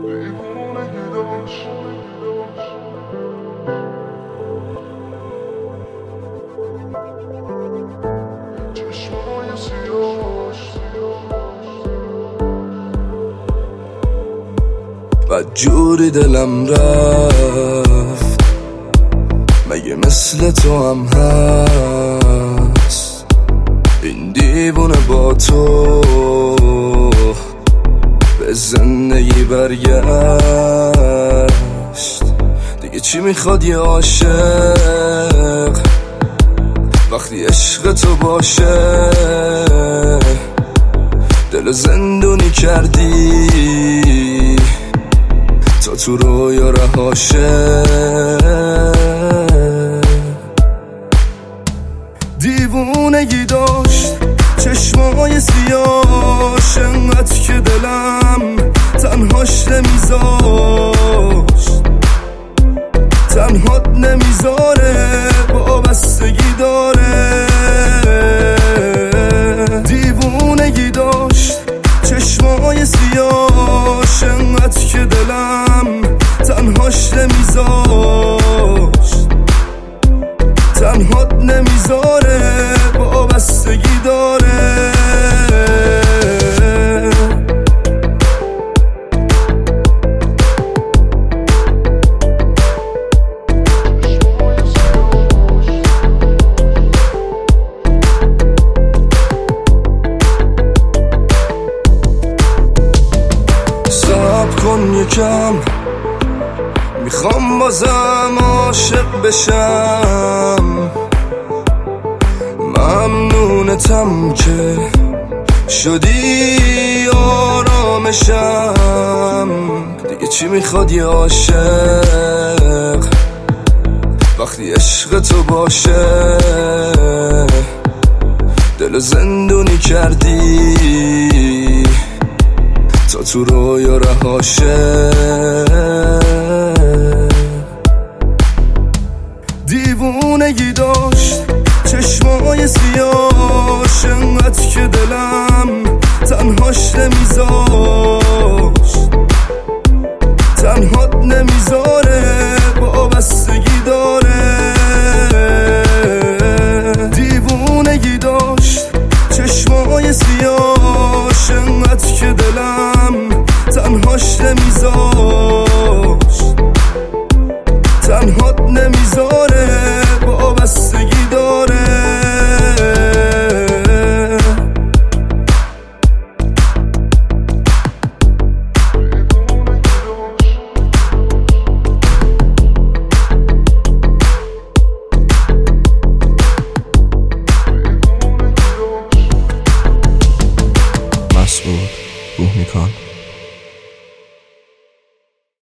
بدجوری دلم رفت، مگه مثل تو هم هست این دیوونه با تو به زندگی برگشت. دیگه چی میخواد یه عاشق وقتی عشق تو باشه؟ دل زندونی کردی تا تو رویا رهاشه. دیوونگی داشت چشمای سیاش، انقدر که دلم تنهاش نمیذاشت، تنهات نمیذاره، وابستگی داره. دیوونگی داشت چشمای سیاش، انقدر که دلم تنهاش نمیذاشت، تنهات نمیذاره، وابستگی داره. کن یکم، میخوام بازم عاشق بشم. ممنونتم که شدی آرامشم. دیگه چی میخواد یه عاشق وقتی عشق تو باشه؟ دل زندونی کردی تا تو رویا رهاشه. دیوونگی داشت چشمای سیاش، انقدر که دلم تنهاش نمیذاشت، تنهات نمیذاره، وابستگی داره. دیوونگی داشت چشمای سیاش، انقدر که دلم تنهاش نمیذاشت، تنهات نمیذاره، وابستگی داره. مسعود بوهنیکان.